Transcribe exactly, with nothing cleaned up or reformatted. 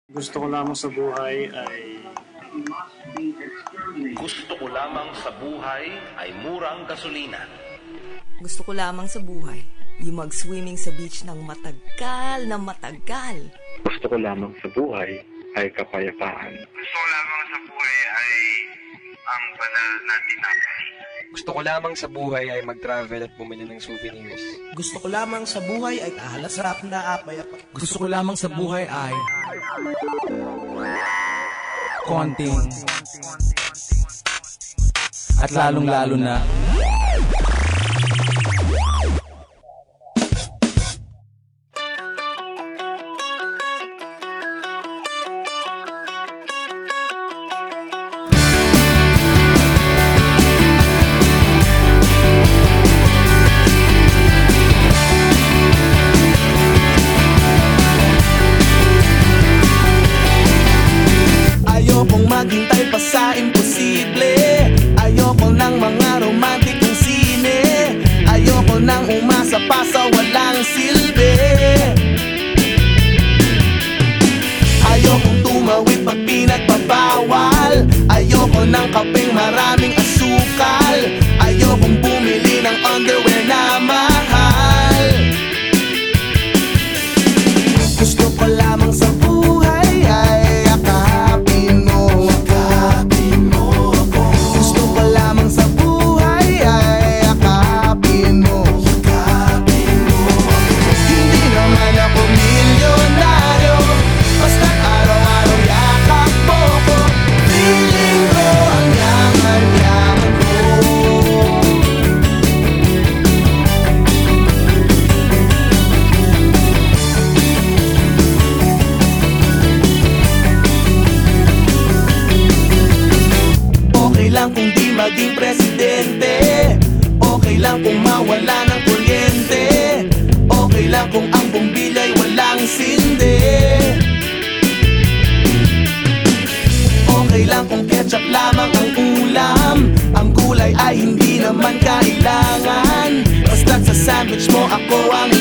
Gusto ko lamang sa buhay ay Gusto ko lamang sa buhay ay murang gasolina. Gusto ko lamang sa buhay, yung mag-swimming sa beach ng matagal na matagal. Gusto ko lamang sa buhay ay kapayapaan. Gusto ko lamang sa buhay ay ang banal na tinapay. Gusto ko lamang sa buhay ay mag-travel at bumili ng souvenirs. Gusto ko lamang sa buhay ay kahalasarap na apay at Gusto ko lamang sa buhay ay konting at lalong-lalo na ayokong maghintay pa sa imposible. Ayoko ng mga romantikong sine. Ayoko nang umasa pa sa walang silbi. Ayokong tumawid pag pinagbabawal. Ayoko ng kapeng maraming asukal. Ayokong bumili ng underwear na mahal. Gusto ko lamang sa buhay ay akapin mo, akapin mo ako. Gusto ko lamang sa buhay ay akapin mo, akapin mo ako. Hindi naman ako milyonaryo, basta araw-araw yakap mo ko. Feeling ko ang yaman-yaman ko. Okay lang kung di maging presidente. Okay lang kung mawala ng kuryente. Okay lang kung ang bumbilya'y walang sindi. Okay lang kung ketchup lamang ang ulam. Ang gulay ay hindi naman kailangan. Basta't sa sandwich mo ako ang